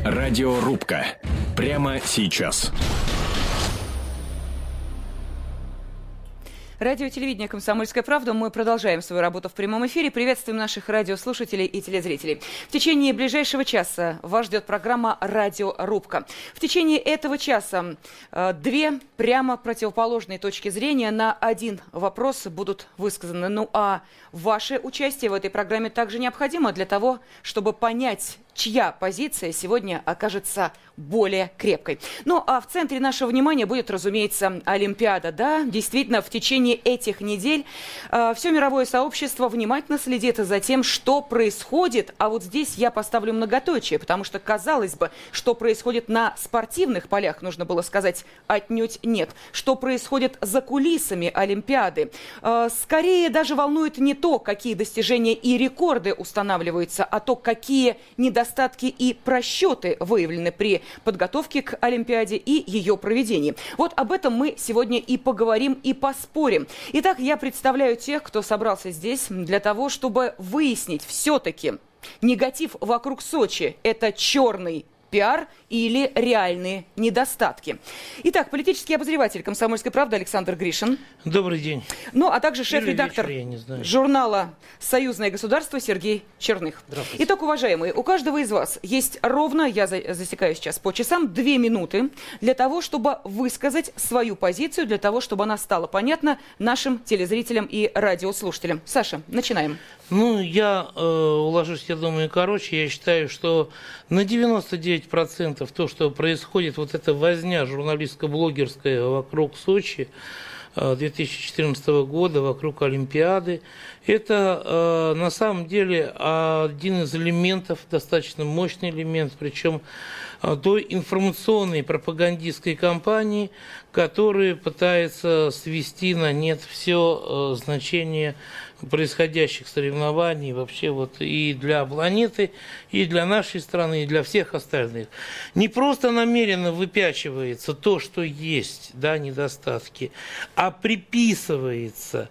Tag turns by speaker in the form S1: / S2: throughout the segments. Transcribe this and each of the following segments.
S1: Радиорубка. Прямо сейчас.
S2: Радио и телевидение «Комсомольская правда». Мы продолжаем свою работу в прямом эфире. Приветствуем наших радиослушателей и телезрителей. В течение ближайшего часа вас ждет программа «Радиорубка». В течение этого часа две прямо противоположные точки зрения на один вопрос будут высказаны. Ну а ваше участие в этой программе также необходимо для того, чтобы понять, чья позиция сегодня окажется более крепкой. Ну, а в центре нашего внимания будет, разумеется, Олимпиада. Да, действительно, в течение этих недель все мировое сообщество внимательно следит за тем, что происходит. А вот здесь я поставлю многоточие, потому что, казалось бы, что происходит на спортивных полях, нужно было сказать, отнюдь нет. Что происходит за кулисами Олимпиады. Скорее даже волнует не то, какие достижения и рекорды устанавливаются, а то, какие недостатки и просчеты выявлены при подготовке к Олимпиаде и ее проведении. Вот об этом мы сегодня и поговорим, и поспорим. Итак, я представляю тех, кто собрался здесь для того, чтобы выяснить все-таки, негатив вокруг Сочи – это черный пиар или реальные недостатки. Итак, политический обозреватель «Комсомольской правды» Александр Гришин.
S3: Добрый день.
S2: Ну, а также шеф-редактор журнала «Союзное государство» Сергей Черных. Итак, уважаемые, у каждого из вас есть ровно, я засекаю сейчас по часам, 2 минуты для того, чтобы высказать свою позицию, для того, чтобы она стала понятна нашим телезрителям и радиослушателям. Саша, начинаем.
S3: Ну, я уложусь, я думаю, короче. Я считаю, что на 99% то, что происходит, вот эта возня журналистско-блогерская вокруг Сочи 2014 года, вокруг Олимпиады, это на самом деле один из элементов, достаточно мощный элемент, причем той информационной пропагандистской кампании, которая пытается свести на нет все значение происходящих соревнований вообще вот и для планеты, и для нашей страны, и для всех остальных. Не просто намеренно выпячивается то, что есть, да, недостатки, а приписывается,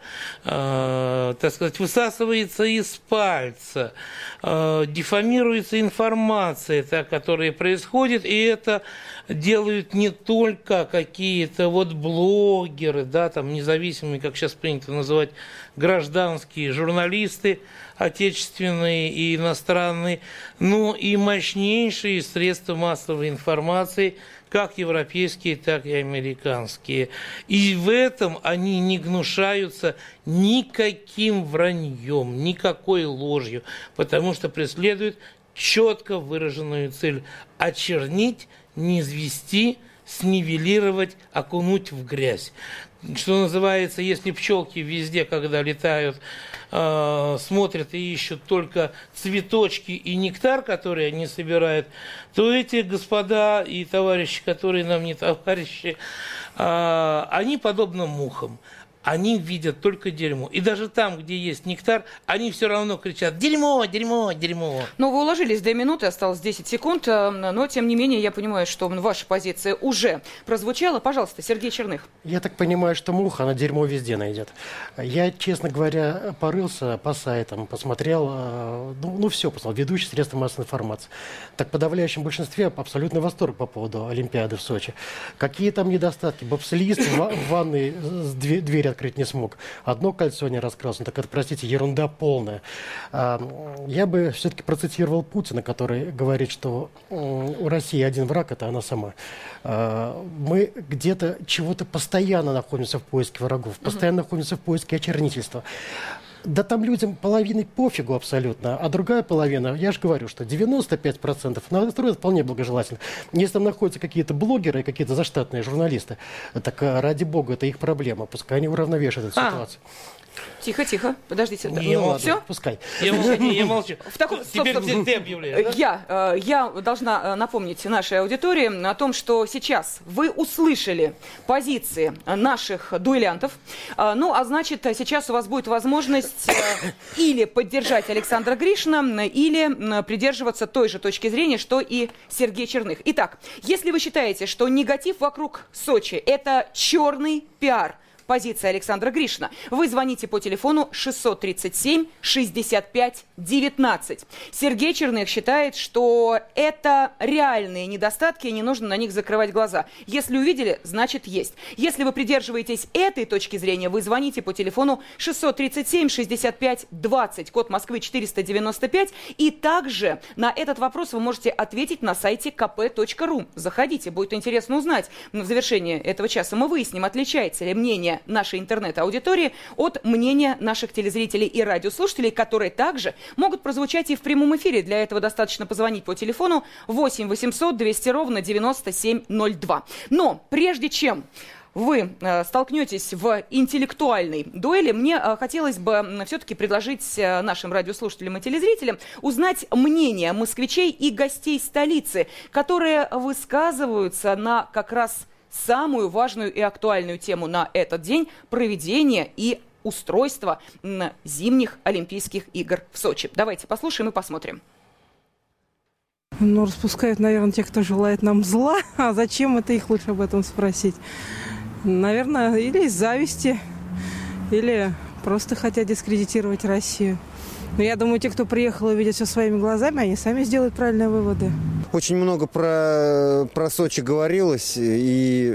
S3: так сказать, высасывается из пальца, диффамируется информация, та, которая происходит, и это делают не только какие-то вот блогеры, да, там независимые, как сейчас принято называть, гражданские журналисты, отечественные и иностранные, но и мощнейшие средства массовой информации, как европейские, так и американские. И в этом они не гнушаются никаким враньем, никакой ложью, потому что преследуют четко выраженную цель – очернить, низвести, снивелировать, окунуть в грязь. Что называется, если пчелки везде, когда летают, смотрят и ищут только цветочки и нектар, который они собирают, то эти господа и товарищи, которые нам не товарищи, они подобны мухам. Они видят только дерьмо. И даже там, где есть нектар, они все равно кричат «дерьмо, дерьмо, дерьмо».
S2: Ну, вы уложились 2 минуты, осталось 10 секунд, но, тем не менее, я понимаю, что ваша позиция уже прозвучала. Пожалуйста, Сергей Черных.
S4: Я так понимаю, что муха, она дерьмо везде найдет. Я, честно говоря, порылся по сайтам, посмотрел, все посмотрел, ведущие средства массовой информации. Так в подавляющем большинстве абсолютный восторг по поводу Олимпиады в Сочи. Какие там недостатки? Бобслиист в ванной дверь открыть не смог. Одно кольцо не раскрасено. Так это, простите, ерунда полная. Я бы все-таки процитировал Путина, который говорит, что у России один враг – это она сама. Мы где-то чего-то постоянно находимся в поиске врагов, постоянно находимся в поиске очернительства. Да там людям половины пофигу абсолютно, а другая половина, я же говорю, что 95% настроен вполне благожелательно. Если там находятся какие-то блогеры и какие-то заштатные журналисты, так ради бога, это их проблема, пускай они уравновешивают эту ситуацию.
S2: Тихо, тихо, подождите.
S4: Все? Пускай.
S3: Я молчу.
S2: Теперь
S3: ты объявляешь.
S2: Я должна напомнить нашей аудитории о том, что сейчас вы услышали позиции наших дуэлянтов. Ну, а значит, сейчас у вас будет возможность или поддержать Александра Гришина, или придерживаться той же точки зрения, что и Сергей Черных. Итак, если вы считаете, что негатив вокруг Сочи – это черный пиар, позиция Александра Гришина. Вы звоните по телефону 637-65-19. Сергей Черных считает, что это реальные недостатки, и не нужно на них закрывать глаза. Если увидели, значит есть. Если вы придерживаетесь этой точки зрения, вы звоните по телефону 637-65-20, код Москвы 495. И также на этот вопрос вы можете ответить на сайте kp.ru. Заходите, будет интересно узнать. В завершении этого часа мы выясним, отличается ли мнение нашей интернет-аудитории от мнения наших телезрителей и радиослушателей, которые также могут прозвучать и в прямом эфире. Для этого достаточно позвонить по телефону 8 800 200 ровно 9702. Но прежде чем вы столкнетесь в интеллектуальной дуэли, мне хотелось бы все-таки предложить нашим радиослушателям и телезрителям узнать мнение москвичей и гостей столицы, которые высказываются на как раз самую важную и актуальную тему на этот день – проведение и устройство зимних Олимпийских игр в Сочи. Давайте послушаем и посмотрим.
S5: Ну, распускают, наверное, те, кто желает нам зла. А зачем это, их лучше об этом спросить? Наверное, или из зависти, или просто хотят дискредитировать Россию. Но я думаю, те, кто приехал и видят все своими глазами, они сами сделают правильные выводы.
S6: Очень много про Сочи говорилось, и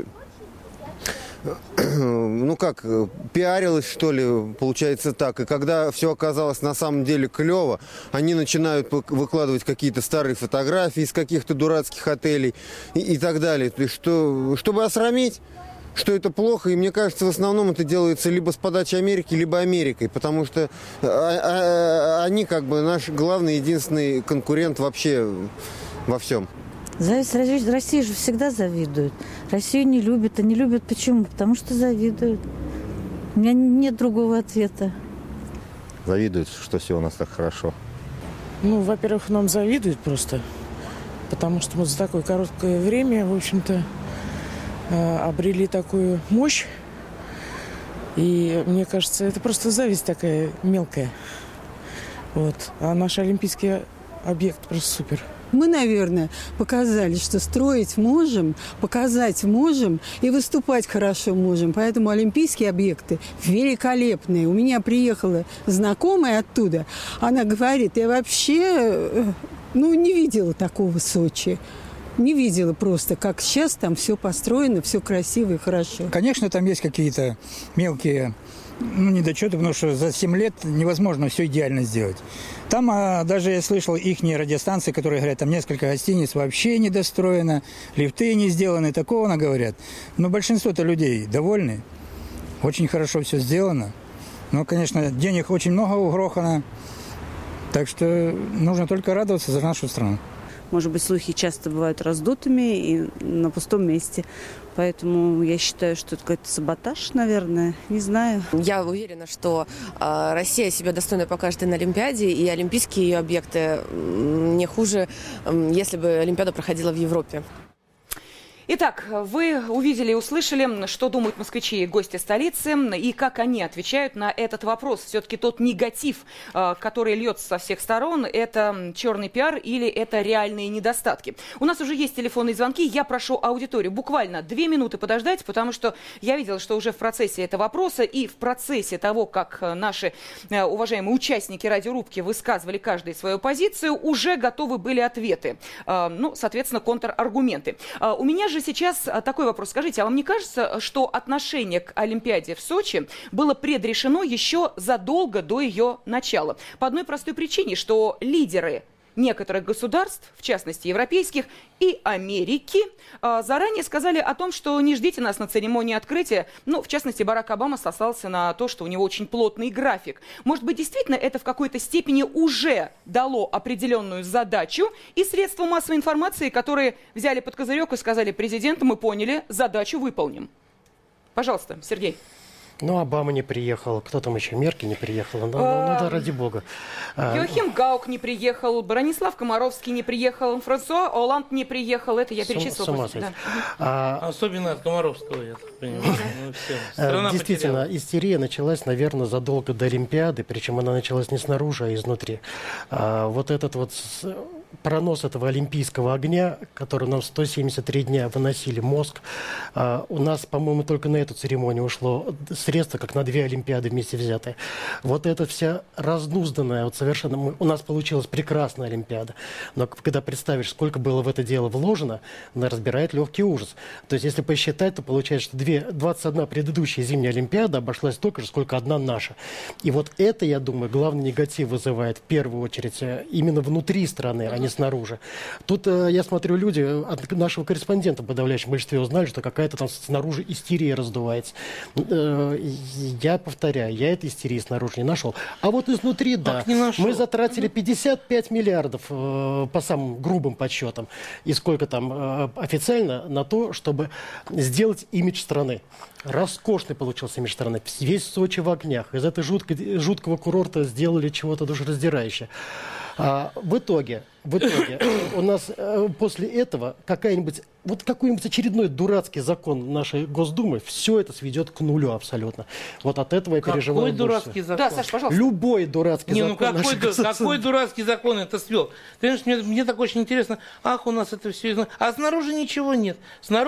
S6: пиарилось, что ли, получается так. И когда все оказалось на самом деле клево, они начинают выкладывать какие-то старые фотографии из каких-то дурацких отелей и так далее. То есть, чтобы осрамить, что это плохо, и мне кажется, в основном это делается либо с подачи Америки, либо Америкой, потому что они как бы наш главный, единственный конкурент вообще во всем.
S7: Зависть России же всегда завидуют. Россию не любят. А не любят почему? Потому что завидуют. У меня нет другого ответа.
S8: Завидуют, что все у нас так хорошо.
S9: Ну, во-первых, нам завидуют просто. Потому что мы за такое короткое время, в общем-то, обрели такую мощь. И мне кажется, это просто зависть такая мелкая. Вот. А наш олимпийский объект просто супер.
S10: Мы, наверное, показали, что строить можем, показать можем и выступать хорошо можем. Поэтому олимпийские объекты великолепные. У меня приехала знакомая оттуда. Она говорит, я вообще не видела такого Сочи. Не видела просто, как сейчас там все построено, все красиво и хорошо.
S11: Конечно, там есть какие-то мелкие недочеты, потому что за 7 лет невозможно все идеально сделать. Там даже я слышал их радиостанции, которые говорят, там несколько гостиниц вообще недостроено, лифты не сделаны, такого говорят. Но большинство-то людей довольны, очень хорошо все сделано. Но, конечно, денег очень много угрохано, так что нужно только радоваться за нашу страну.
S12: Может быть, слухи часто бывают раздутыми и на пустом месте. Поэтому я считаю, что это какой-то саботаж, наверное. Не знаю.
S13: Я уверена, что Россия себя достойно покажет и на Олимпиаде, и олимпийские ее объекты не хуже, если бы Олимпиада проходила в Европе.
S2: Итак, вы увидели и услышали, что думают москвичи и гости столицы, и как они отвечают на этот вопрос. Все-таки тот негатив, который льется со всех сторон, это черный пиар или это реальные недостатки. У нас уже есть телефонные звонки. Я прошу аудиторию буквально 2 минуты подождать, потому что я видела, что уже в процессе этого вопроса и в процессе того, как наши уважаемые участники радиорубки высказывали каждый свою позицию, уже готовы были ответы. Соответственно, контраргументы. У меня же сейчас такой вопрос. Скажите, а вам не кажется, что отношение к Олимпиаде в Сочи было предрешено еще задолго до ее начала? По одной простой причине, что лидеры некоторых государств, в частности европейских и Америки, заранее сказали о том, что не ждите нас на церемонии открытия. В частности, Барак Обама сослался на то, что у него очень плотный график. Может быть, действительно, это в какой-то степени уже дало определенную задачу, и средства массовой информации, которые взяли под козырек и сказали: президент, мы поняли, задачу выполним. Пожалуйста, Сергей.
S4: Обама не приехал, кто там еще, Меркель не приехала, да ради бога.
S2: Йохим Гаук не приехал, Бронислав Комаровский не приехал, Франсуа Олланд не приехал, это я перечислила.
S3: Особенно от Комаровского, я так понимаю.
S4: Действительно, истерия началась, наверное, задолго до Олимпиады, причем она началась не снаружи, а изнутри. Вот этот пронос этого олимпийского огня, который нам 173 дня выносили мозг. У нас, по-моему, только на эту церемонию ушло средства, как на 2 Олимпиады вместе взятые. Вот эта вся разнузданная, вот совершенно... У нас получилась прекрасная Олимпиада. Но когда представишь, сколько было в это дело вложено, она разбирает легкий ужас. То есть, если посчитать, то получается, что 21 предыдущая зимняя Олимпиада обошлась столько же, сколько одна наша. И вот это, я думаю, главный негатив вызывает в первую очередь именно внутри страны, а не снаружи. Тут, я смотрю, люди от нашего корреспондента в подавляющем большинстве узнали, что какая-то там снаружи истерия раздувается. Я повторяю, я этой истерии снаружи не нашел. А вот изнутри, да, мы затратили 55 миллиардов по самым грубым подсчетам. И сколько там официально на то, чтобы сделать имидж страны. Роскошный получился имидж страны. Весь Сочи в огнях. Из этой жуткого курорта сделали чего-то душераздирающее. В итоге у нас после этого какой-нибудь очередной дурацкий закон нашей Госдумы, все это сведет к нулю абсолютно. Вот от этого я переживаю.
S3: Какой дурацкий закон?
S2: Да, Саш, пожалуйста.
S4: Любой дурацкий закон.
S3: Какой дурацкий закон это свел? Ты знаешь, мне так очень интересно. Ах, у нас это все... А снаружи ничего нет.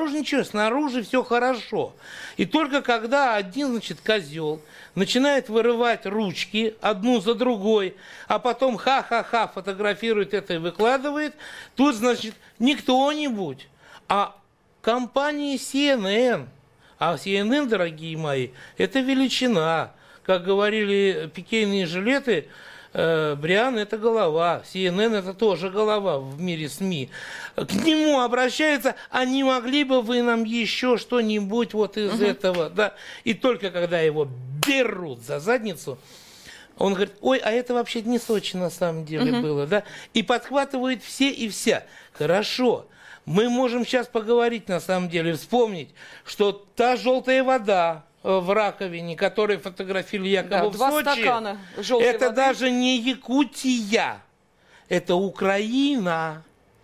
S3: Снаружи все хорошо. И только когда один, значит, козел начинает вырывать ручки одну за другой, а потом ха-ха-ха фотографирует это и выкладывает, тут, значит, не кто-нибудь, а компания CNN. А CNN, дорогие мои, это величина. Как говорили пикейные жилеты, Бриан – это голова, CNN – это тоже голова в мире СМИ. К нему обращаются, а не могли бы вы нам еще что-нибудь вот из этого? Да? И только когда его берут за задницу, он говорит, ой, а это вообще не Сочи на самом деле было. Да? И подхватывают все и вся. Хорошо. Мы можем сейчас поговорить, на самом деле, вспомнить, что та желтая вода в раковине, которую фотографировали якобы в Сочи,
S2: 2 стакана желтой
S3: это
S2: воды.
S3: даже не Якутия, это Украина.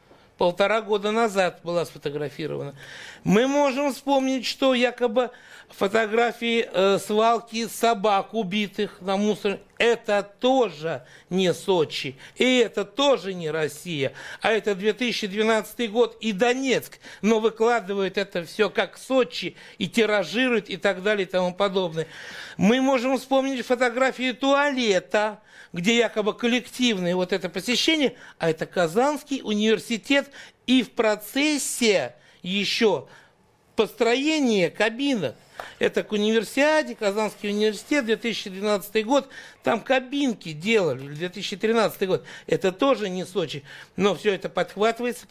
S3: 1,5 года назад была сфотографирована. Мы можем вспомнить, что якобы фотографии свалки собак, убитых на мусоре, это тоже не Сочи, и это тоже не Россия, а это 2012 год и Донецк, но выкладывают это все как Сочи и тиражируют и так далее и тому подобное. Мы можем вспомнить фотографии туалета, где якобы коллективное вот это посещение, а это Казанский университет, и в процессе еще построение кабинок. Это к универсиаде, Казанский университет, 2012 год, там кабинки делали, 2013 год. Это тоже не Сочи, но все это подхватывается.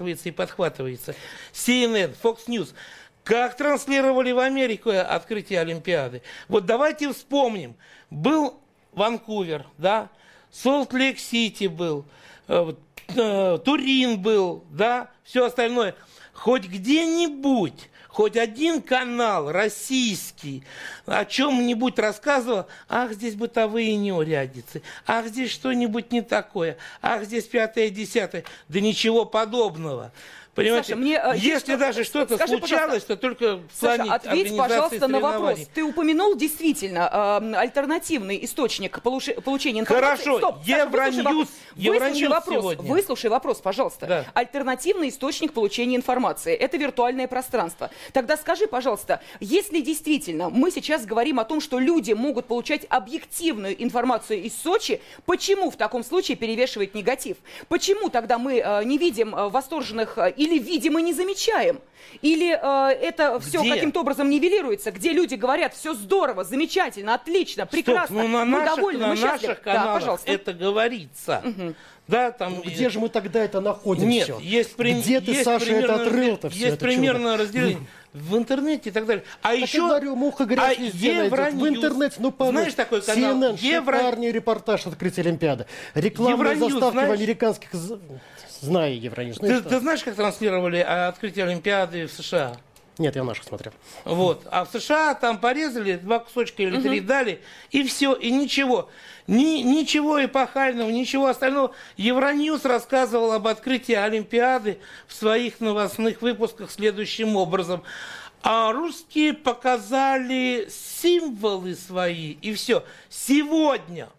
S3: CNN, Fox News. Как транслировали в Америку открытие Олимпиады? Вот давайте вспомним. Был Ванкувер, да, Солт-Лейк-Сити был, Турин был, да, все остальное. Хоть где-нибудь, хоть один канал российский о чем-нибудь рассказывал, ах, здесь бытовые неурядицы, ах, здесь что-нибудь не такое, ах, здесь 5-10, да ничего подобного. Понимаете,
S2: Саша,
S3: если даже что-то случалось, то только в плане
S2: Саша, ответь, пожалуйста, на вопрос. Ты упомянул действительно альтернативный источник получения информации.
S3: Хорошо,
S2: Стоп,
S3: Евроньюз
S2: выслушай вопрос, пожалуйста.
S3: Да.
S2: Альтернативный источник получения информации – это виртуальное пространство. Тогда скажи, пожалуйста, если действительно мы сейчас говорим о том, что люди могут получать объективную информацию из Сочи, почему в таком случае перевешивает негатив? Почему тогда мы не видим восторженных или видим и не замечаем? Или это все каким-то образом нивелируется, где люди говорят, все здорово, замечательно, отлично, прекрасно,
S3: Стоп,
S2: мы довольны, мы счастливы.
S3: наших каналах
S2: да,
S3: это говорится. Да, там...
S4: Где же мы тогда это находим?
S3: Нет,
S4: все?
S3: Где
S4: ты, Саша, это отрыл-то все?
S3: Есть примерное разделение. В интернете и так далее. А
S4: так
S3: еще...
S4: я говорю, муха грязь везде найдет. В интернете,
S3: знаешь такой канал?
S4: CNN, шикарный репортаж открытия Олимпиады. Рекламные заставки в американских... Знаю Евроньюз.
S3: Ты знаешь, как транслировали открытие Олимпиады в США?
S4: Нет, я наших смотрел.
S3: Вот. А в США там порезали, 2 кусочка или 3 дали, и все, и ничего. Ничего эпохального, ничего остального. Евроньюз рассказывал об открытии Олимпиады в своих новостных выпусках следующим образом. А русские показали символы свои, и все. Сегодня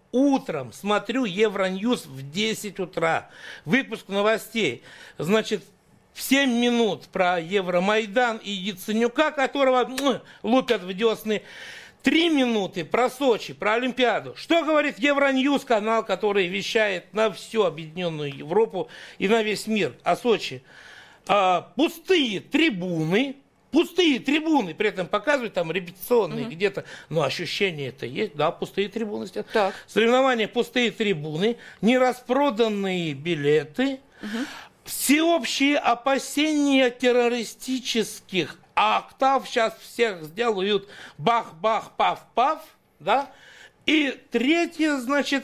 S3: утром смотрю Евроньюз в 10 утра. Выпуск новостей. Значит, в 7 минут про Евромайдан и Яценюка, которого лупят в десны. 3 минуты про Сочи, про Олимпиаду. Что говорит Евроньюз, канал, который вещает на всю объединенную Европу и на весь мир о Сочи? Пустые трибуны, при этом показывают там репетиционные где-то, но ощущение это есть, да, пустые трибуны. Так. Соревнования, пустые трибуны, нераспроданные билеты, всеобщие опасения террористических актов, сейчас всех сделают бах-бах, паф-паф, да, и третье, значит,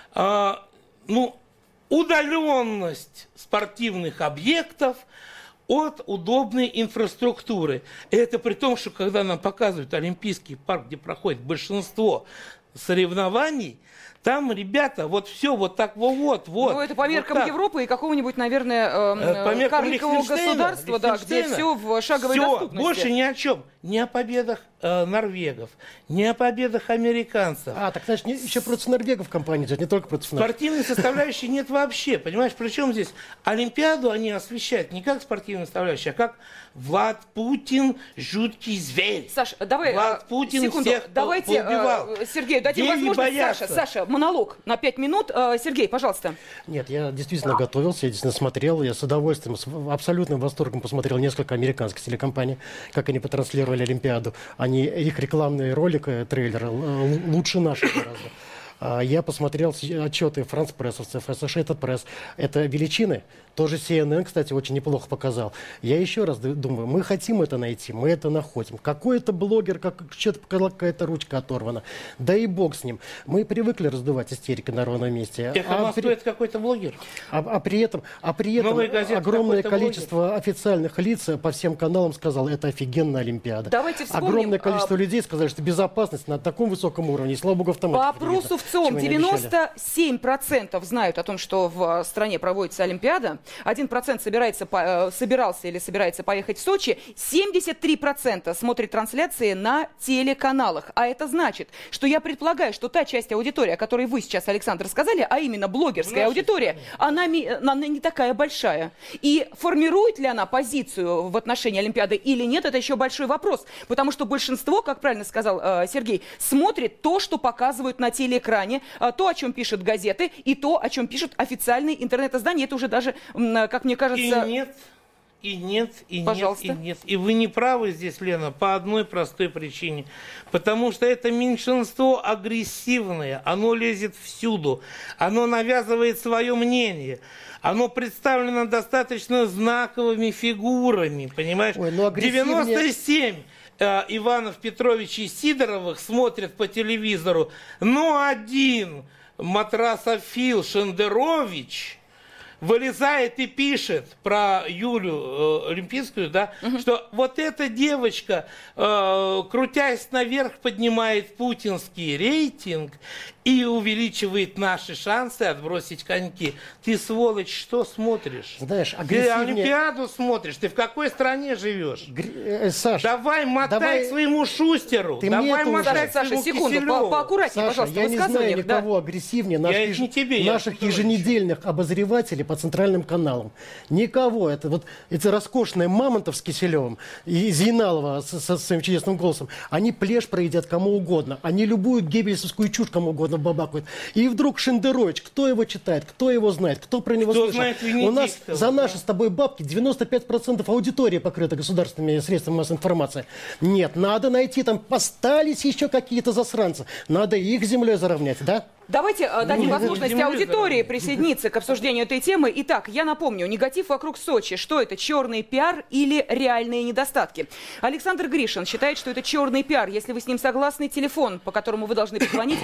S3: удаленность спортивных объектов от удобной инфраструктуры. И это при том, что когда нам показывают Олимпийский парк, где проходит большинство соревнований, там, ребята, вот все вот так вот. Ну,
S2: это по меркам вот Европы и какого-нибудь, наверное, карликового государства, да, где все в шаговой доступности.
S3: Больше ни о чем. Не о победах норвегов, не о победах американцев.
S4: Так значит, еще против норвегов компания идет, не только против нас.
S3: Спортивной составляющей нет вообще, понимаешь? Причем здесь Олимпиаду они освещают не как спортивную составляющую, а как Влад Путин жуткий зверь.
S2: Саша, давай,
S3: Влад Путин
S2: секунду,
S3: всех
S2: давайте Сергею дадим возможность. Саша, монолог на 5 минут. Сергей, пожалуйста.
S4: Нет, я действительно готовился, я действительно смотрел, я с удовольствием, с абсолютным восторгом посмотрел несколько американских телекомпаний, как они потранслировали Олимпиаду. Их рекламные ролики, трейлеры лучше наших гораздо. Я посмотрел отчеты франс-прессовцев, Associated Press. Это величины. Тоже CNN, кстати, очень неплохо показал. Я еще раз думаю, мы хотим это найти, мы это находим. Какой-то блогер, что-то какая-то ручка оторвана. Да и бог с ним. Мы привыкли раздувать истерики на ровном месте.
S3: Это какой-то блогер.
S4: При этом огромное количество официальных лиц по всем каналам сказало, это офигенная Олимпиада.
S2: Давайте вспомним.
S4: Огромное количество людей сказали, что безопасность на таком высоком уровне. И слава богу, автоматика.
S2: По опросу ВЦИОМ 97% знают о том, что в стране проводится Олимпиада. 1% собирался или собирается поехать в Сочи. 73% смотрят трансляции на телеканалах. А это значит, что я предполагаю, что та часть аудитории, о которой вы сейчас, Александр, сказали, а именно блогерская аудитория, она не такая большая. И формирует ли она позицию в отношении Олимпиады или нет, это еще большой вопрос. Потому что большинство, как правильно сказал Сергей, смотрит то, что показывают на телеэкране, то, о чем пишут газеты, и то, о чем пишут официальные интернет-издания. Это уже даже, как мне кажется...
S3: И нет. И вы не правы здесь, Лена, по одной простой причине. Потому что это меньшинство агрессивное, оно лезет всюду, оно навязывает свое мнение. Оно представлено достаточно знаковыми фигурами, понимаешь? 97 Иванов Петровичей Сидоровых смотрят по телевизору, но один Матрасофил Шендерович вылезает и пишет про Юлю Олимпийскую, да, что вот эта девочка, крутясь наверх, поднимает путинский рейтинг и увеличивает наши шансы отбросить коньки. Ты, сволочь, что смотришь?
S4: Знаешь,
S3: ты Олимпиаду смотришь? Ты в какой стране живешь?
S4: Саша,
S3: давай мотай к своему Шустеру.
S2: Давай мотай к своему Киселеву. Поаккуратнее,
S4: Саша,
S2: пожалуйста,
S4: я не знаю никого агрессивнее наших еженедельных обозревателей по центральным каналам. Никого. Это вот эти роскошные Мамонтов с Киселевым и Зейналова со своим чудесным голосом, они плешь проедят кому угодно. Они любую геббельсовскую чушь кому угодно бабакают. И вдруг Шендерович, кто его читает, кто его знает, кто про него слышал. У нас за наши с тобой бабки 95% аудитории покрыта государственными средствами массовой информации. Нет, надо найти, там остались еще какие-то засранцы. Надо их землей заровнять, да?
S2: Давайте дадим возможность аудитории присоединиться к обсуждению этой темы. Итак, я напомню, негатив вокруг Сочи. Что это, черный пиар или реальные недостатки? Александр Гришин считает, что это черный пиар. Если вы с ним согласны, телефон, по которому вы должны позвонить,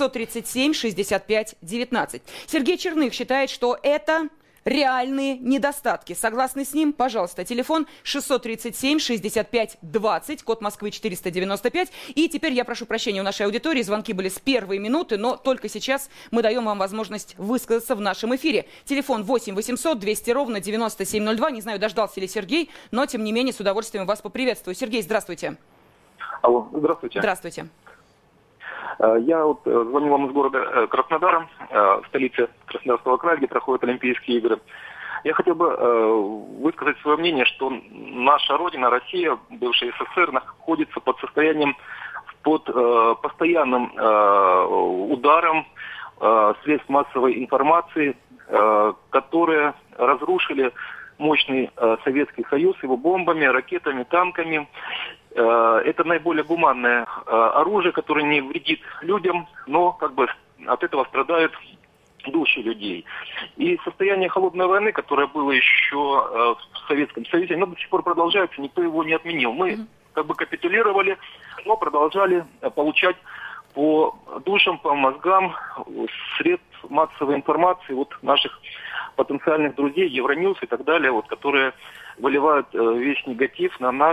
S2: 637-65-19. Сергей Черных считает, что это... реальные недостатки. Согласны с ним? Пожалуйста, телефон 637-65-20, код Москвы 495. И теперь я прошу прощения у нашей аудитории. Звонки были с первой минуты, но только сейчас мы даем вам возможность высказаться в нашем эфире. Телефон 8-800-200-97-02. Не знаю, дождался ли Сергей, но тем не менее с удовольствием вас поприветствую. Сергей, здравствуйте.
S14: Алло, здравствуйте.
S2: Здравствуйте.
S14: Я вот звоню вам из города Краснодара, столицы Краснодарского края, где проходят Олимпийские игры. Я хотел бы высказать свое мнение, что наша родина, Россия, бывшая СССР, находится под состоянием, под постоянным ударом средств массовой информации, которые разрушили мощный Советский Союз его бомбами, ракетами, танками. Это наиболее гуманное оружие, которое не вредит людям, но как бы от этого страдают души людей. И состояние холодной войны, которое было еще в Советском Союзе, оно до сих пор продолжается, никто его не отменил. Мы как бы капитулировали, но продолжали получать по душам, по мозгам средств массовой информации вот наших потенциальных друзей, Евроньюз и так далее, вот, которые выливают весь негатив на нас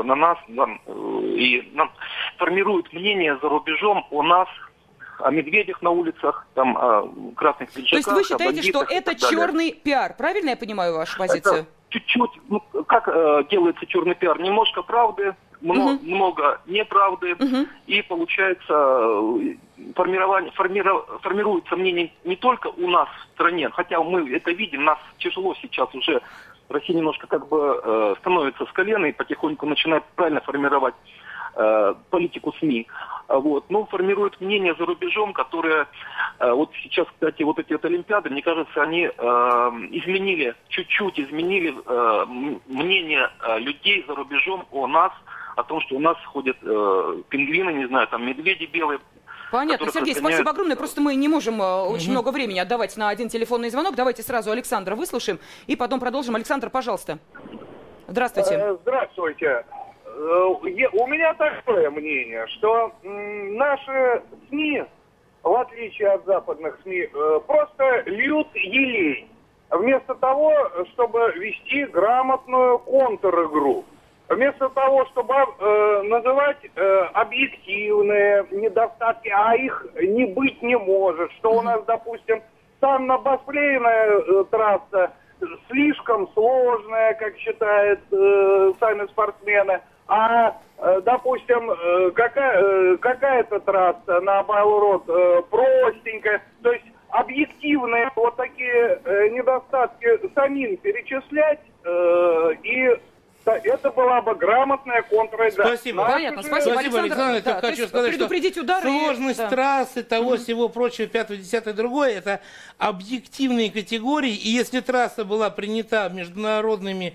S14: и формируют мнение за рубежом о нас, о медведях на улицах, там, о красных пиджаках.
S2: То есть вы считаете, что это черный пиар? Правильно я понимаю вашу позицию?
S14: Это чуть-чуть, как делается черный пиар? Немножко правды, много неправды, и получается формируется мнение не только у нас в стране, хотя мы это видим, нас тяжело сейчас уже, Россия немножко как бы становится с колена и потихоньку начинает правильно формировать политику СМИ. Вот. Но формируют мнение за рубежом, которое вот сейчас, кстати, вот эти вот Олимпиады, мне кажется, они чуть-чуть изменили мнение людей за рубежом о нас, о том, что у нас ходят пингвины, не знаю, там медведи белые.
S2: Понятно, Сергей, спасибо огромное. Просто мы не можем очень много времени отдавать на один телефонный звонок. Давайте сразу Александра выслушаем и потом продолжим. Александр, пожалуйста. Здравствуйте.
S15: Здравствуйте. У меня такое мнение, что наши СМИ, в отличие от западных СМИ, просто льют елей, вместо того, чтобы вести грамотную контр-игру. Вместо того, чтобы называть объективные недостатки, а их не быть не может. Что у нас, допустим, там на бассейная трасса слишком сложная, как считают сами спортсмены, а, допустим, какая-то трасса, наоборот, простенькая. То есть объективные вот такие недостатки самим перечислять и... Это была бы грамотная контр-игра.
S3: Спасибо.
S2: Понятно, спасибо,
S3: Александр.
S2: Да,
S3: хочу сказать,
S2: предупредить
S3: что
S2: удары
S3: сложность трассы, того всего прочего, 5-10 другое, это объективные категории. И если трасса была принята международными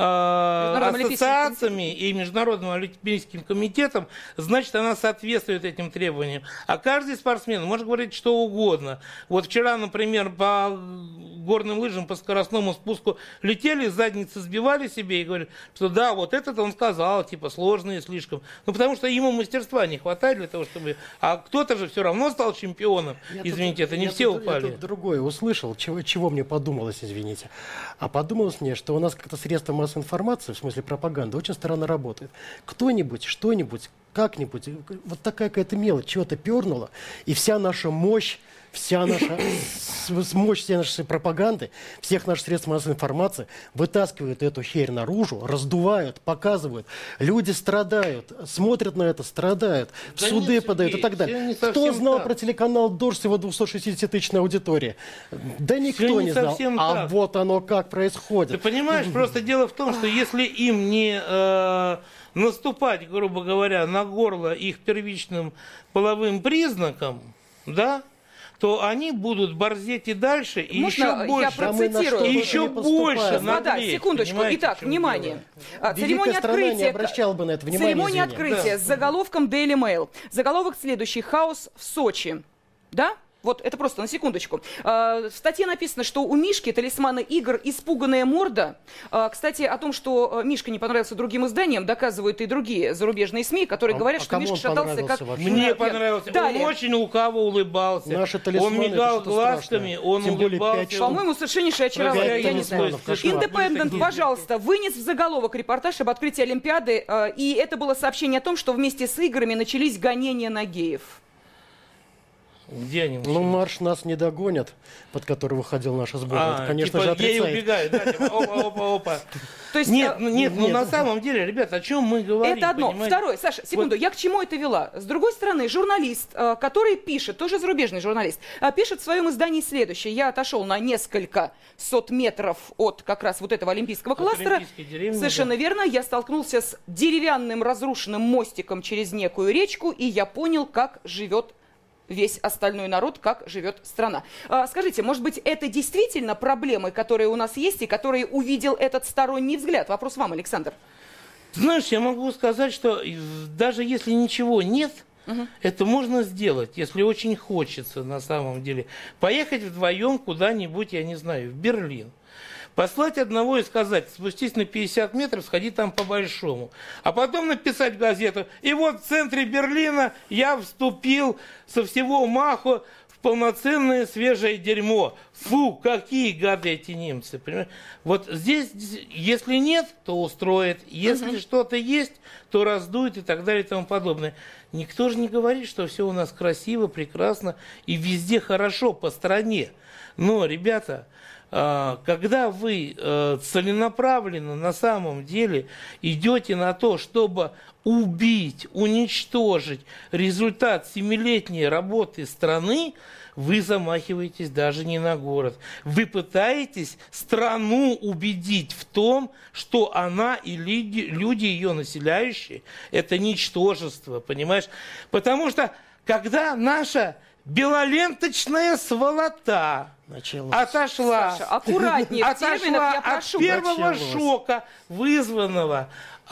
S3: ассоциациями и Международным олимпийским комитетом, значит, она соответствует этим требованиям. А каждый спортсмен может говорить что угодно. Вот вчера, например, по горным лыжам, по скоростному спуску летели, задницы сбивали себе и говорили, что да, вот этот он сказал, типа, сложные слишком. Ну, потому что ему мастерства не хватает для того, чтобы... А кто-то же все равно стал чемпионом. Извините, это не все упали.
S4: Я тут другое услышал, чего мне подумалось, извините. А подумалось мне, что у нас как-то средства массовой информации, в смысле пропаганды, очень странно работает. Кто-нибудь, что-нибудь, как-нибудь, вот такая какая-то мелочь, чего-то пернула, и вся наша мощь, вся наша мощь всей нашей пропаганды, всех наших средств массовой информации вытаскивают эту херь наружу, раздувают, показывают. Люди страдают, смотрят на это, страдают, в суды подают и так далее. Кто знал про телеканал «Дождь» с его 260-тысячной аудиторией? Да никто не знал. А вот оно как происходит.
S3: Ты понимаешь, просто дело в том, что если им не наступать, грубо говоря, на горло их первичным половым признакам, да, то они будут борзеть и дальше, и еще больше.
S2: Я процитирую.
S3: И еще больше.
S2: Господа, секундочку. Итак, внимание.
S4: Церемония открытия. Не обращала бы на это внимание.
S2: Церемония открытия с заголовком Daily Mail. Заголовок следующий. Хаос в Сочи. Да? Вот это просто на секундочку. В статье написано, что у Мишки, талисмана игр, испуганная морда. Кстати, о том, что Мишка не понравился другим изданиям, доказывают и другие зарубежные СМИ, которые говорят, что Мишка шатался как...
S3: Мне понравился. Он очень лукаво улыбался. Он мигал глазками, он улыбался.
S2: По-моему, совершеннейшее очарование. Я не знаю. Индепендент, пожалуйста, вынес в заголовок репортаж об открытии Олимпиады. И это было сообщение о том, что вместе с играми начались гонения на геев.
S3: Где они?
S4: Ну, марш нас не догонят, под который выходил наша сборная. Это, конечно
S3: типа,
S4: же, отрицает.
S3: ей убегают, да, типа, опа.
S2: То есть,
S3: нет, ну на самом деле, ребята, о чем мы говорим?
S2: Это одно.
S3: Понимаете?
S2: Второе, Саша, секунду, я к чему это вела? С другой стороны, журналист, который пишет, тоже зарубежный журналист, пишет в своем издании следующее. Я отошел на несколько сот метров от как раз вот этого олимпийского кластера. Совершенно верно. Я столкнулся с деревянным разрушенным мостиком через некую речку, и я понял, как живет весь остальной народ, как живет страна. Скажите, может быть, это действительно проблемы, которые у нас есть и которые увидел этот сторонний взгляд? Вопрос вам, Александр.
S3: Знаешь, я могу сказать, что даже если ничего нет, это можно сделать, если очень хочется на самом деле. Поехать вдвоем куда-нибудь, я не знаю, в Берлин. Послать одного и сказать, спустись на 50 метров, сходи там по-большому. А потом написать в газету, и вот в центре Берлина я вступил со всего маху в полноценное свежее дерьмо. Фу, какие гады эти немцы. Понимаешь? Вот здесь, если нет, то устроит. Если что-то есть, то раздует и так далее и тому подобное. Никто же не говорит, что все у нас красиво, прекрасно и везде хорошо по стране. Но, ребята, когда вы целенаправленно на самом деле идете на то, чтобы убить, уничтожить результат 7-летней работы страны, вы замахиваетесь даже не на город. Вы пытаетесь страну убедить в том, что она и люди ее населяющие – это ничтожество, понимаешь? Потому что когда наша белоленточная сволота отошла,
S2: Саша, аккуратнее в терминах, я прошу.
S3: от первого шока, вызванного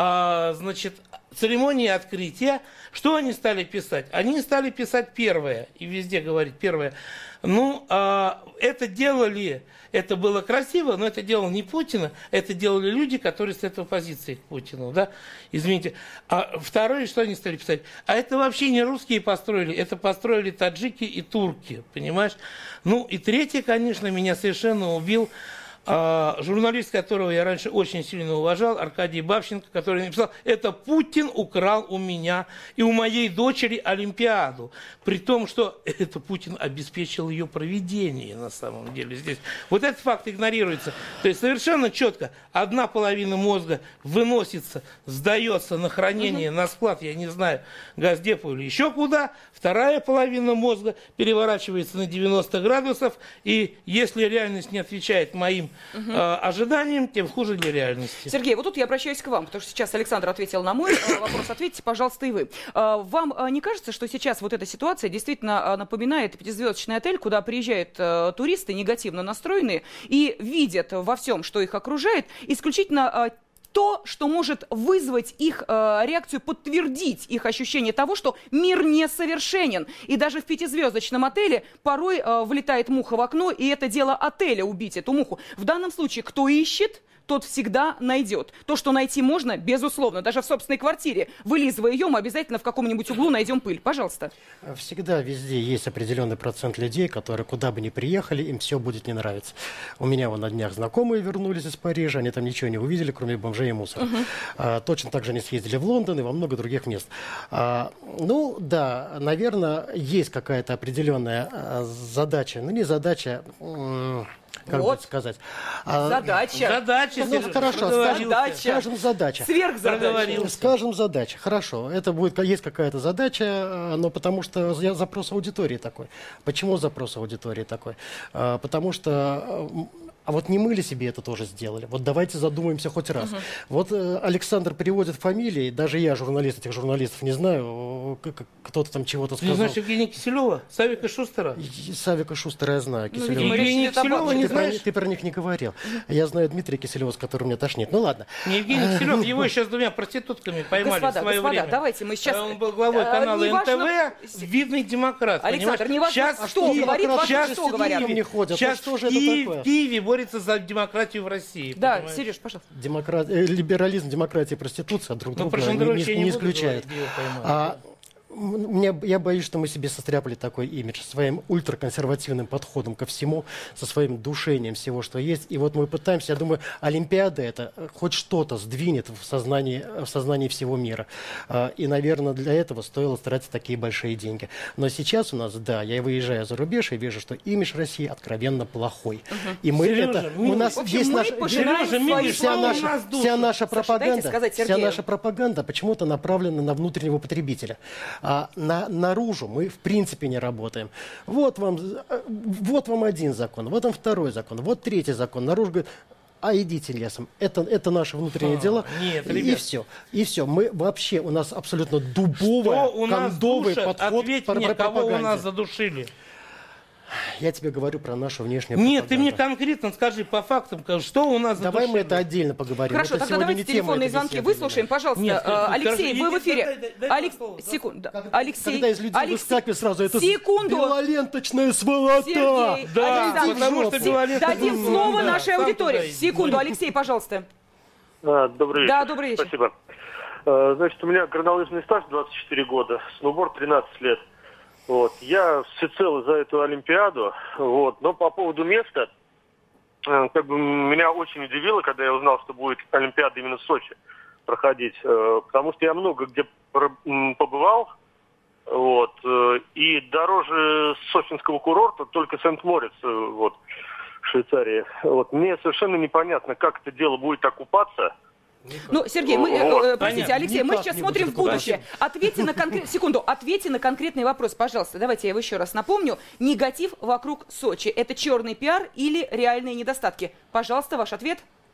S3: церемонии открытия, что они стали писать? Они стали писать первое, и везде говорить первое. Ну, это делали, это было красиво, но это делал не Путин, это делали люди, которые стоят в оппозиции к Путину, да, извините. А второе, что они стали писать? А это вообще не русские построили, это построили таджики и турки, понимаешь? Ну, и третье, конечно, меня совершенно убил журналист, которого я раньше очень сильно уважал, Аркадий Бабченко, который написал, это Путин украл у меня и у моей дочери Олимпиаду. При том, что это Путин обеспечил ее проведение на самом деле здесь. Вот этот факт игнорируется. То есть совершенно четко одна половина мозга выносится, сдается на хранение, на склад, я не знаю, Госдепу или еще куда. Вторая половина мозга переворачивается на 90 градусов. И если реальность не отвечает моим ожиданиям, тем хуже для реальности.
S2: Сергей, вот тут я обращаюсь к вам, потому что сейчас Александр ответил на мой вопрос. Ответьте, пожалуйста, и вы. Вам не кажется, что сейчас вот эта ситуация действительно напоминает пятизвездочный отель, куда приезжают туристы негативно настроенные и видят во всем, что их окружает, исключительно то, что может вызвать их реакцию, подтвердить их ощущение того, что мир несовершенен. И даже в пятизвездочном отеле порой влетает муха в окно, и это дело отеля убить эту муху. В данном случае, кто ищет, тот всегда найдет. То, что найти можно, безусловно. Даже в собственной квартире, вылизывая ее, мы обязательно в каком-нибудь углу найдем пыль. Пожалуйста.
S4: Всегда везде есть определенный процент людей, которые куда бы ни приехали, им все будет не нравиться. У меня вон на днях знакомые вернулись из Парижа, они там ничего не увидели, кроме бомжей и мусора. Точно так же они съездили в Лондон и во много других мест. Ну, да, наверное, есть какая-то определенная задача. Ну, не задача... Как
S2: вот.
S4: бы сказать?
S2: Задача.
S3: Задача.
S4: Ну, хорошо, скажем задача.
S2: Сверхзадача.
S4: Скажем задача. Хорошо. Это будет, есть какая-то задача, но потому что запрос аудитории такой. Почему запрос аудитории такой? Потому что... А вот не мы ли себе это тоже сделали? Вот давайте задумаемся хоть раз. Вот Александр переводит фамилии, даже я, журналист, этих журналистов не знаю, кто-то там чего-то сказал.
S3: Не знаешь Евгения Киселева? Савика Шустера?
S4: Савика Шустера я знаю.
S3: Евгения Киселева не знаешь?
S4: Ты про них не говорил. Я знаю Дмитрия Киселева, с которым мне тошнит. Ну ладно.
S3: Не Евгений Киселев, его сейчас двумя проститутками поймали в свое время.
S2: Давайте мы сейчас...
S3: Он был главой канала НТВ, видный демократ.
S2: Александр, не важно, что говорит, важно, что говорят.
S3: Сейчас в Киеве борется за демократию в России.
S2: Да,
S3: понимаешь?
S2: Сереж, пожалуйста.
S4: Либерализм, демократия, проституция друг друга не исключают. Я боюсь, что мы себе состряпали такой имидж своим ультраконсервативным подходом ко всему, со своим душением всего, что есть. И вот мы пытаемся, я думаю, Олимпиада это хоть что-то сдвинет в сознании всего мира. И, наверное, для этого стоило тратить такие большие деньги. Но сейчас у нас, да, я выезжаю за рубеж и вижу, что имидж России откровенно плохой. И мы
S3: Сережа,
S4: у нас есть вся наша пропаганда почему-то направлена на внутреннего потребителя. А наружу мы в принципе не работаем. Вот вам один закон, вот вам второй закон, вот третий закон. Наружу говорит, а идите лесом. Это наши внутренние дела.
S3: Нет,
S4: и все. И все. Мы вообще, у нас абсолютно кондовый подход
S3: к пропаганде. Кого у нас задушили?
S4: Я тебе говорю про нашу внешнюю
S3: пропаганду. Нет,
S4: ты
S3: мне конкретно скажи по фактам, что у нас
S4: Давай мы это отдельно поговорим.
S2: Хорошо,
S4: это
S2: тогда давайте телефонные звонки выслушаем. Пожалуйста,
S3: нет,
S2: Алексей, вы в эфире.
S4: Секунду.
S2: Алексей,
S4: когда из людей выскакивает сразу, это
S2: секунду.
S4: Белоленточная сволота.
S2: Сергей,
S3: да, потому что белоленточная.
S2: Дадим слово нашей аудитории. Секунду, Алексей, пожалуйста.
S16: Добрый вечер.
S2: Да, добрый вечер.
S16: Спасибо. Значит, у меня горнолыжный стаж 24 года, сноуборд 13 лет. Вот. Я всецело за эту Олимпиаду, вот. Но по поводу места, как бы меня очень удивило, когда я узнал, что будет Олимпиада именно в Сочи проходить, потому что я много где побывал, вот, и дороже сочинского курорта только Сент-Мориц, вот, в Швейцарии. Вот. Мне совершенно непонятно, как это дело будет окупаться.
S2: Ну, Сергей, простите, Алексей, мы сейчас смотрим в будущее. Ответьте на конкретный вопрос, пожалуйста. Давайте я его еще раз напомню. Негатив вокруг Сочи. Это черный пиар или реальные недостатки? Пожалуйста, ваш ответ.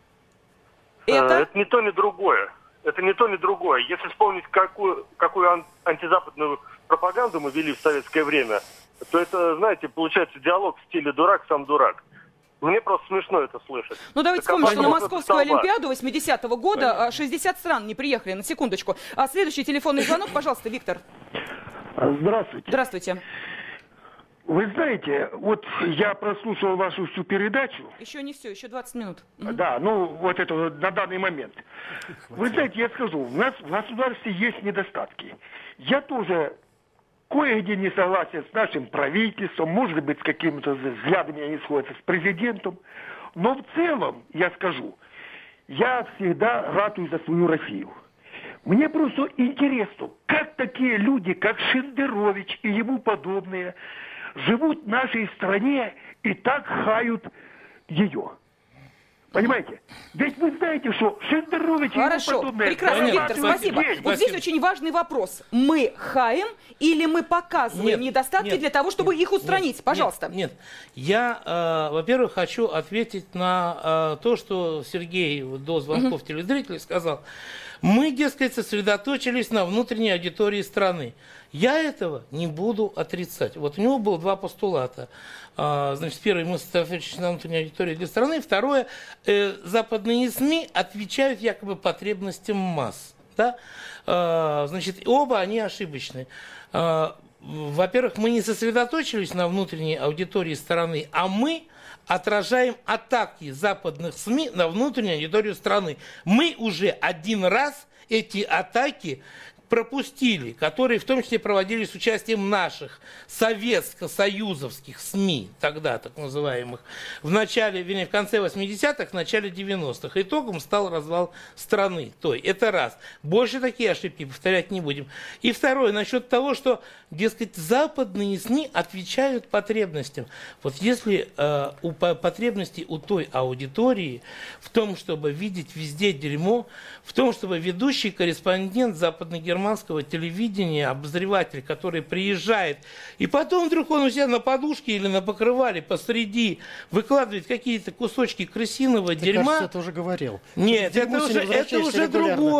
S16: Это не то, ни другое. Это не то, ни другое. Если вспомнить, какую антизападную пропаганду мы вели в советское время, то это, знаете, получается диалог в стиле «дурак, сам дурак». Мне просто смешно это слышать.
S2: Ну, давайте вспомним, что на Московскую Олимпиаду 80-го года 60 стран не приехали, на секундочку. А следующий телефонный звонок, пожалуйста, Виктор.
S17: Здравствуйте.
S2: Здравствуйте.
S17: Вы знаете, вот я прослушал вашу всю передачу.
S2: Еще не все, еще 20 минут.
S17: Да, ну вот это вот на данный момент. Вы знаете, я скажу, у нас в государстве есть недостатки. Я тоже кое-где не согласен с нашим правительством, может быть, с какими-то взглядами они сходятся с президентом. Но в целом, я скажу, я всегда ратую за свою Россию. Мне просто интересно, как такие люди, как Шендерович и ему подобные, живут в нашей стране и так хают ее. Понимаете? Ведь вы знаете, что Шендерович и ему подобное...
S2: Прекрасно, Виктор, спасибо. Вот здесь очень важный вопрос. Мы хаем или мы показываем недостатки для того, чтобы их устранить? Пожалуйста.
S3: Нет. Я, во-первых, хочу ответить на то, что Сергей до звонков телезрителей сказал. Мы, дескать, сосредоточились на внутренней аудитории страны. Я этого не буду отрицать. Вот у него было два постулата. Значит, первый, мы сосредоточились на внутренней аудитории для страны. Второе, западные СМИ отвечают якобы потребностям масс. Да? Значит, оба они ошибочны. Во-первых, мы не сосредоточились на внутренней аудитории страны, а мы отражаем атаки западных СМИ на внутреннюю аудиторию страны. Мы уже один раз эти атаки пропустили, которые в том числе проводились с участием наших советско-союзовских СМИ, тогда так называемых, в конце 80-х, в начале 90-х. Итогом стал развал страны той. Это раз. Больше такие ошибки повторять не будем. И второе, насчет того, что, дескать, западные СМИ отвечают потребностям. Вот если у потребностей у той аудитории в том, чтобы видеть везде дерьмо, в том, чтобы ведущий корреспондент западно-германского телевидения, обозреватель, который приезжает, и потом вдруг он у себя на подушке или на покрывале посреди выкладывает какие-то кусочки крысиного дерьма.
S4: Кажется, это уже говорил.
S3: Нет, это уже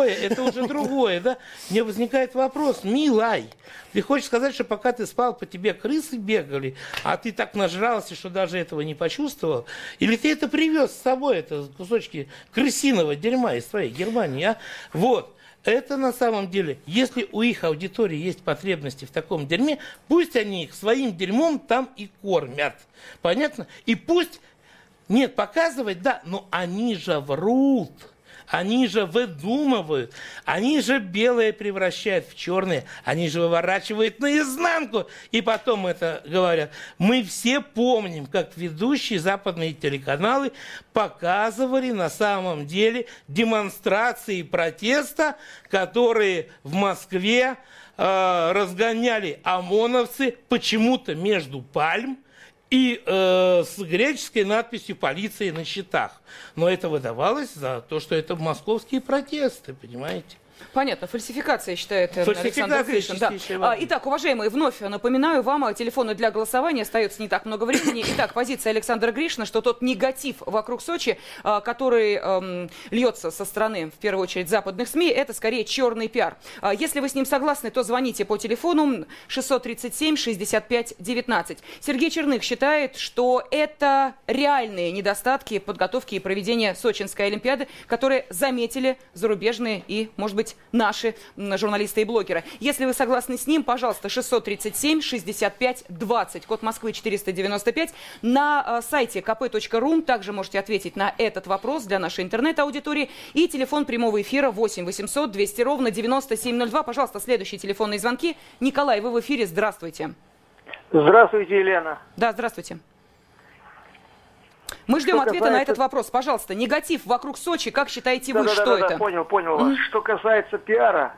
S3: другое, да? Мне возникает вопрос, милай, ты хочешь сказать, что пока ты спал, по тебе крысы бегали, а ты так нажрался, что даже этого не почувствовал? Или ты это привез с собой, это кусочки крысиного дерьма из твоей Германии, а? Вот. Это на самом деле, если у их аудитории есть потребности в таком дерьме, пусть они их своим дерьмом там и кормят. Понятно? И пусть, показывать, да, но они же врут. они же выдумывают, они же белое превращают в черное, они же выворачивают наизнанку и потом это говорят. Мы все помним, как ведущие западные телеканалы показывали на самом деле демонстрации протеста, которые в Москве разгоняли ОМОНовцы почему-то между пальм и с греческой надписью «Полиция» на щитах. Но это выдавалось за то, что это московские протесты, понимаете?
S2: Понятно, фальсификация, считает Александр Гришин. Да. Итак, уважаемые, вновь напоминаю вам, телефоны для голосования, остается не так много времени. Итак, позиция Александра Гришина, что тот негатив вокруг Сочи, который льется со стороны, в первую очередь, западных СМИ, это скорее черный пиар. Если вы с ним согласны, то звоните по телефону 637-65-19. Сергей Черных считает, что это реальные недостатки подготовки и проведения Сочинской Олимпиады, которые заметили зарубежные и, может быть, наши журналисты и блогеры. Если вы согласны с ним, пожалуйста, 637-65-20, код Москвы 495. На сайте kp.ru также можете ответить на этот вопрос для нашей интернет-аудитории. И телефон прямого эфира 8 800 200 ровно 9702. Пожалуйста, следующие телефонные звонки. Николай, вы в эфире. Здравствуйте.
S18: Здравствуйте, Елена.
S2: Да, здравствуйте. Мы ждем ответа на этот вопрос. Пожалуйста, негатив вокруг Сочи, как считаете вы, что это?
S18: Понял вас. Что касается пиара,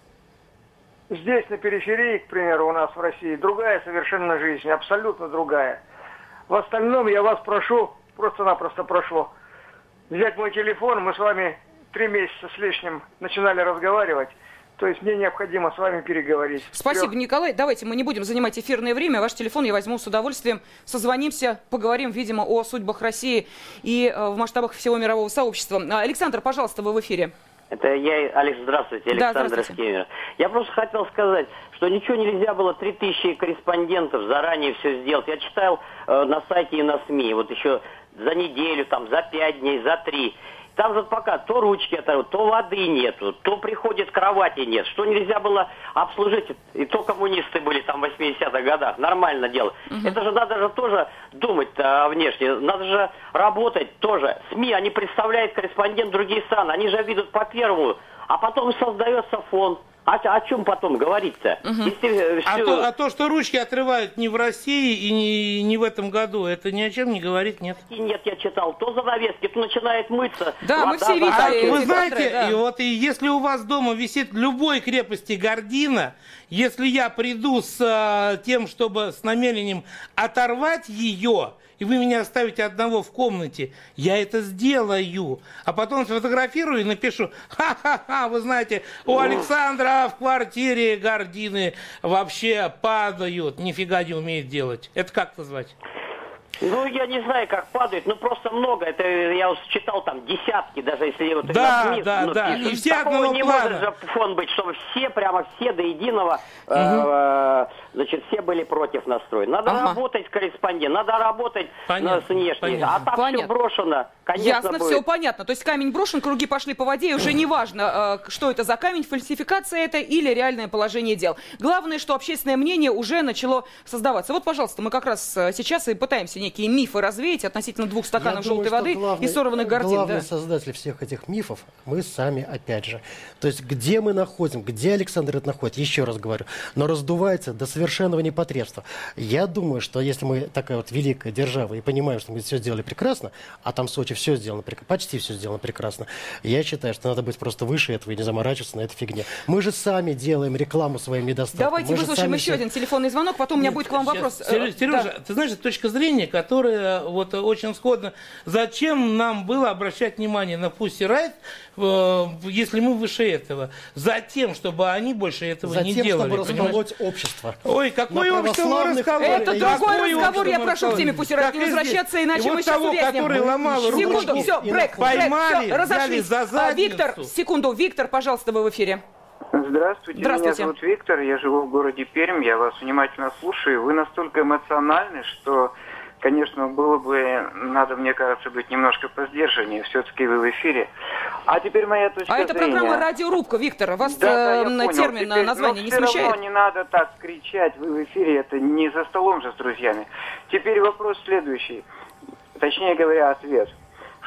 S18: здесь на периферии, к примеру, у нас в России, другая совершенно жизнь, абсолютно другая. В остальном я вас прошу, просто-напросто прошу, взять мой телефон, мы с вами 3 месяца с лишним начинали разговаривать. То есть мне необходимо с вами переговорить.
S2: Спасибо, Николай. Давайте мы не будем занимать эфирное время. Ваш телефон я возьму с удовольствием. Созвонимся, поговорим, видимо, о судьбах России и в масштабах всего мирового сообщества. Александр, пожалуйста, вы в эфире.
S19: Это я, Алекс, здравствуйте, Александр Эскемер. Я просто хотел сказать, что ничего нельзя было 3000 корреспондентов заранее все сделать. Я читал на сайте и на СМИ, вот еще за неделю, там, за 5 дней, за 3. Там же пока то ручки оторвут, то воды нету, то приходит кровати нет. Что нельзя было обслужить, и то коммунисты были там в 80-х годах. Нормально дело. Это же надо же тоже думать внешне. Надо же работать тоже. СМИ, они представляют корреспондент другие страны. Они же видят по первому, а потом создается фонд. О чем потом говорить-то?
S3: То, что ручки отрывают не в России и не в этом году, это ни о чем не говорит, нет.
S19: Нет, я читал. То занавески, то начинает мыться.
S2: Да, мы все видели.
S3: Вы знаете, и если у вас дома висит любой крепости гардина, если я приду с тем, чтобы с намерением оторвать ее, и вы меня оставите одного в комнате, я это сделаю. А потом сфотографирую и напишу: ха-ха-ха, вы знаете, у Александра в квартире гардины вообще падают, нифига не умеет делать. Это как назвать?
S19: Ну, я не знаю, как падает, но просто много. Это я вот читал там десятки, даже если вот
S3: да,
S19: СМИ,
S3: да,
S19: ну,
S3: да.
S19: Пишут,
S3: и все
S19: такого не
S3: плана.
S19: может же фон быть, чтобы все, прямо все до единого, значит, все были против настроя. Надо работать с корреспондентом, надо работать с внешней. А там все брошено. Конечно,
S2: ясно,
S19: будет.
S2: все понятно. То есть камень брошен, круги пошли по воде, и уже не важно, что это за камень, фальсификация это или реальное положение дел. Главное, что общественное мнение уже начало создаваться. Вот, пожалуйста, мы как раз сейчас и пытаемся некие мифы развеять относительно 2 стаканов желтой воды и сорванных гардин.
S4: Главный создатель всех этих мифов мы сами, опять же. То есть где мы находим, где Александр это находит, еще раз говорю, но раздувается до совершенного непотребства. Я думаю, что если мы такая вот великая держава и понимаем, что мы все сделали прекрасно, а там в Сочи все сделано прекрасно, почти все сделано прекрасно, я считаю, что надо быть просто выше этого и не заморачиваться на этой фигне. Мы же сами делаем рекламу своим недостаткам.
S2: Давайте выслушаем еще один телефонный звонок, потом у меня будет к вам вопрос.
S3: Сережа, ты знаешь, точка зрения, которая вот очень сходна. Зачем нам было обращать внимание на Pussy Riot, если мы выше этого? Затем, чтобы они больше этого не делали.
S4: Чтобы расколоть общество.
S3: Ой, какой общество разговор?
S2: Это другой разговор, я прошу к теме Pussy Riot не возвращаться, иначе мы сейчас увязнем.
S3: Который ломал руку,
S2: секунду, все, брейк,
S3: поймали,
S2: разошлись.
S3: за задницу.
S2: Виктор, секунду, Виктор, пожалуйста, вы в эфире.
S20: Здравствуйте, меня зовут Виктор, я живу в городе Пермь, я вас внимательно слушаю. Вы настолько эмоциональны, что, конечно, было бы, надо, мне кажется, быть немножко посдержаннее, все-таки вы в эфире. А теперь моя точка зрения.
S2: А это программа «Радиорубка», Виктор, вас термин,
S20: теперь,
S2: название не
S20: смущает?
S2: смущает?
S20: Все равно не надо так кричать, вы в эфире, это не за столом же с друзьями. Теперь вопрос следующий, точнее говоря, ответ. Что касается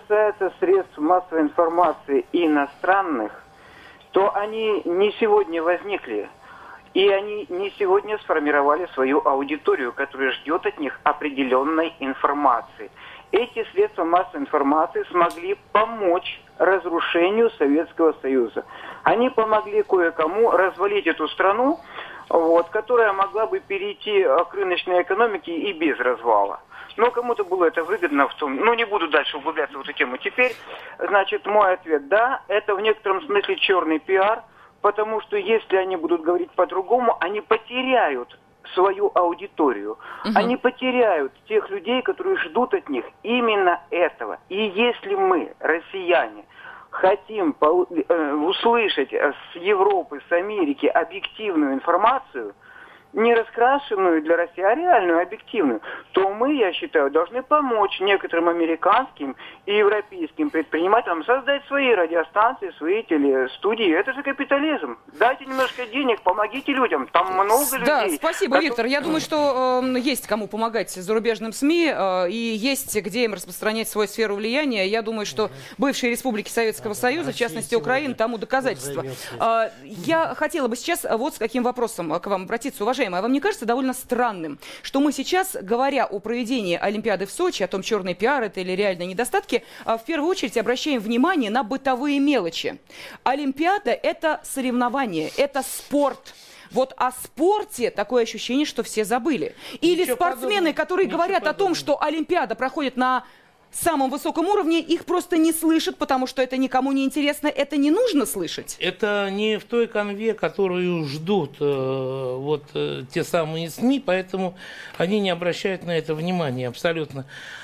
S20: касается средств массовой информации иностранных, то они не сегодня возникли. И они не сегодня сформировали свою аудиторию, которая ждет от них определенной информации. Эти средства массовой информации смогли помочь разрушению Советского Союза. Они помогли кое-кому развалить эту страну, которая могла бы перейти к рыночной экономике и без развала. Но кому-то было это выгодно в том... не буду дальше углубляться в эту тему. Теперь, мой ответ, да, это в некотором смысле черный пиар, потому что если они будут говорить по-другому, они потеряют свою аудиторию. Они потеряют тех людей, которые ждут от них именно этого. И если мы, россияне, хотим услышать с Европы, с Америки объективную информацию, не раскрашенную для России, а реальную, объективную, то мы, я считаю, должны помочь некоторым американским и европейским предпринимателям создать свои радиостанции, свои телестудии. Это же капитализм. Дайте немножко денег, помогите людям. Там много людей.
S2: Да, спасибо, Виктор. Я думаю, что есть кому помогать зарубежным СМИ и есть где им распространять свою сферу влияния. Я думаю, что бывшие республики Советского Союза, в частности Украина, тому доказательство. Я хотела бы сейчас вот с каким вопросом к вам обратиться, уважаемые. А вам не кажется довольно странным, что мы сейчас, говоря о проведении Олимпиады в Сочи, о том, черный пиар это или реальные недостатки, в первую очередь обращаем внимание на бытовые мелочи. Олимпиада – это соревнование, это спорт. Вот о спорте такое ощущение, что все забыли. Или ничего спортсмены, которые говорят о том, что Олимпиада проходит на самом высоком уровне, их просто не слышат, потому что это никому не интересно, это не нужно слышать.
S3: Это не в той канве, которую ждут те самые СМИ, поэтому они не обращают на это внимания абсолютно.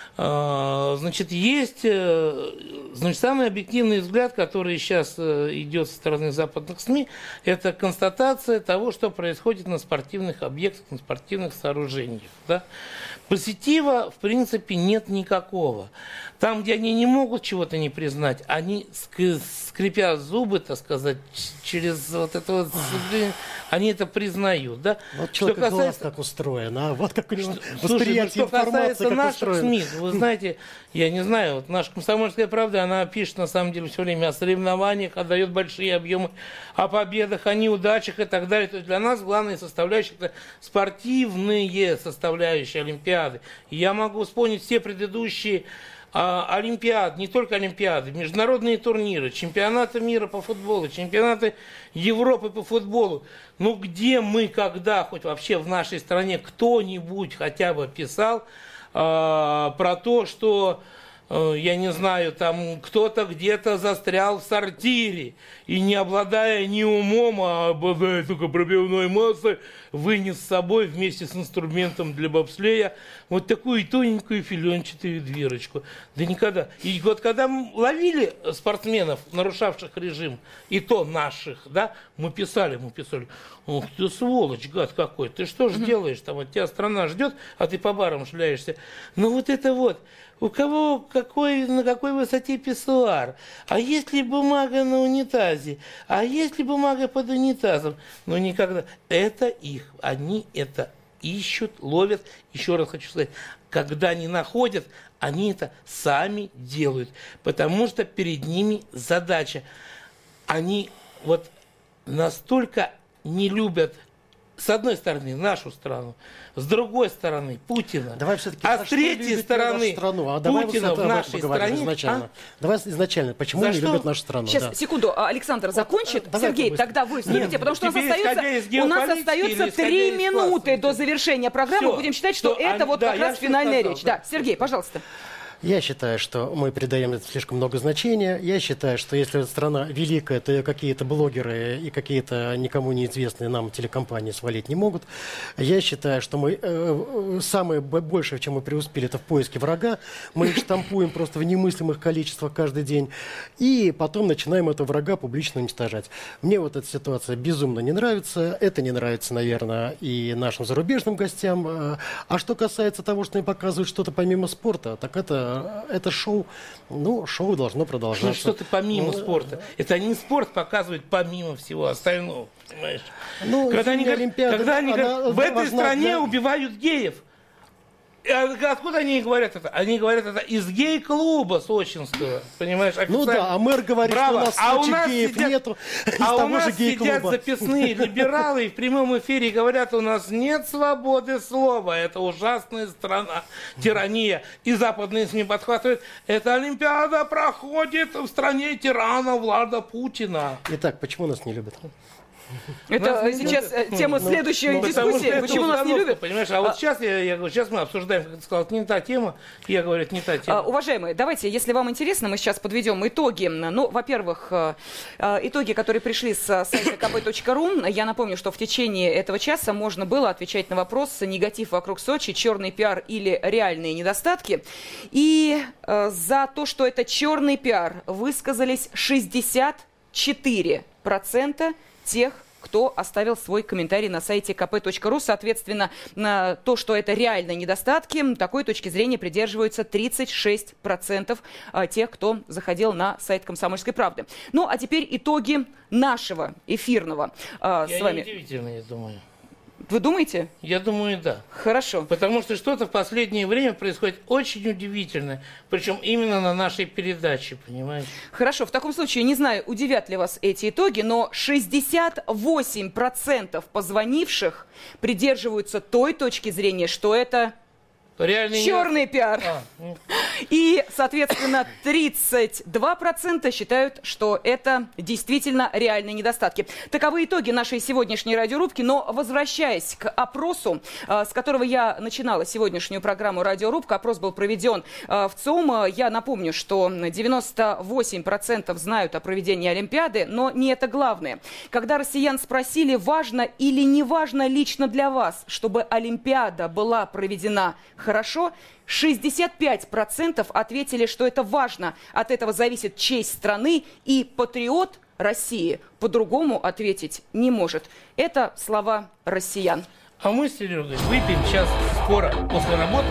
S3: Есть самый объективный взгляд, который сейчас идет со стороны западных СМИ, это констатация того, что происходит на спортивных объектах, на спортивных сооружениях. Да? Позитива, в принципе, нет никакого. Там, где они не могут чего-то не признать, они, скрипя зубы, так сказать, через они это признают. Да?
S4: Вот человек глаз как устроен, вот как у него восприятие информации, как
S3: наших СМИ, вы знаете, я не знаю, наша «Комсомольская правда», она пишет, на самом деле, все время о соревнованиях, отдает большие объемы о победах, о неудачах и так далее. То есть для нас главная составляющая – это спортивные составляющие Олимпиады. И я могу вспомнить все предыдущие Олимпиады, не только Олимпиады, международные турниры, чемпионаты мира по футболу, чемпионаты Европы по футболу. Где мы, когда, хоть вообще в нашей стране кто-нибудь хотя бы писал про то, что, я не знаю, там кто-то где-то застрял в сортире и, не обладая ни умом, а обладая только пробивной массой, вынес с собой вместе с инструментом для бобслея вот такую тоненькую филенчатую дверочку. Да никогда. И вот когда мы ловили спортсменов, нарушавших режим, и то наших, да, мы писали, ох ты сволочь, гад какой, ты что ж делаешь там, вот тебя страна ждет, а ты по барам шляешься. У кого на какой высоте писсуар, а есть ли бумага на унитазе, а есть ли бумага под унитазом, никогда. Это их, они это ищут, ловят. Еще раз хочу сказать, когда не находят, они это сами делают, потому что перед ними задача. Они настолько не любят, с одной стороны, нашу страну, с другой стороны, Путина, с третьей стороны, Путина в нашей стране.
S4: Изначально. Давай изначально, почему не любят нашу страну?
S2: Сейчас, секунду, Александр закончит. Сергей, тогда вы вступите, потому что у нас остается 3 минуты до завершения программы. Будем считать, что это как раз финальная речь. Да, Сергей, пожалуйста.
S4: Я считаю, что мы придаем слишком много значения. Я считаю, что если страна великая, то какие-то блогеры и какие-то никому неизвестные нам телекомпании свалить не могут. Я считаю, что мы самое большее, в чем мы преуспели, это в поиске врага. Мы их штампуем просто в немыслимых количествах каждый день. И потом начинаем этого врага публично уничтожать. Мне эта ситуация безумно не нравится. Это не нравится, наверное, и нашим зарубежным гостям. А что касается того, что они показывают что-то помимо спорта, так это шоу, шоу должно продолжаться.
S3: Что-то помимо спорта. Это не спорт показывает помимо всего остального, понимаешь? Когда они в этой стране убивают геев. Откуда они говорят это? Они говорят это из гей-клуба сочинского, понимаешь?
S4: Ну да, а мэр говорит,
S3: Браво.
S4: что у нас геев нету.
S3: А у нас сидят записные либералы и в прямом эфире говорят, у нас нет свободы слова, это ужасная страна, тирания. И западные СМИ подхватывают, эта Олимпиада проходит в стране тирана Влада Путина.
S4: Итак, почему нас не любят?
S2: Это сейчас тема следующей дискуссии. Почему нас не любят?
S3: Понимаешь, а вот сейчас, я говорю, сейчас мы обсуждаем, как ты сказал, это не та тема. Я говорю, это не та тема.
S2: Уважаемые, давайте, если вам интересно, мы сейчас подведем итоги. Ну, во-первых, итоги, которые пришли с сайта kp.ru. Я напомню, что в течение этого часа можно было отвечать на вопрос: негатив вокруг Сочи, черный пиар или реальные недостатки. И за то, что это черный пиар, высказались 64% тех, кто оставил свой комментарий на сайте kp.ru. Соответственно, на то, что это реальные недостатки, такой точки зрения придерживаются 36% тех, кто заходил на сайт «Комсомольской правды». Ну, а теперь итоги нашего эфирного с вами.
S3: Неудивительно, я думаю.
S2: Вы думаете?
S3: Я думаю, да.
S2: Хорошо.
S3: Потому что что-то в последнее время происходит очень удивительное. Причем именно на нашей передаче, понимаете?
S2: Хорошо. В таком случае, не знаю, удивят ли вас эти итоги, но 68% позвонивших придерживаются той точки зрения, что это реальный черный пиар. И, соответственно, 32% считают, что это действительно реальные недостатки. Таковы итоги нашей сегодняшней радиорубки. Но, возвращаясь к опросу, с которого я начинала сегодняшнюю программу «Радиорубка», опрос был проведен в ЦИОМ. Я напомню, что 98% знают о проведении Олимпиады, но не это главное. Когда россиян спросили, важно или не важно лично для вас, чтобы Олимпиада была проведена хорошо, 65% ответили, что это важно. От этого зависит честь страны, и патриот России по-другому ответить не может. Это слова россиян.
S3: А мы с Серегой выпьем сейчас скоро после работы.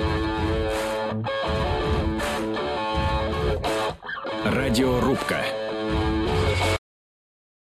S1: Радиорубка.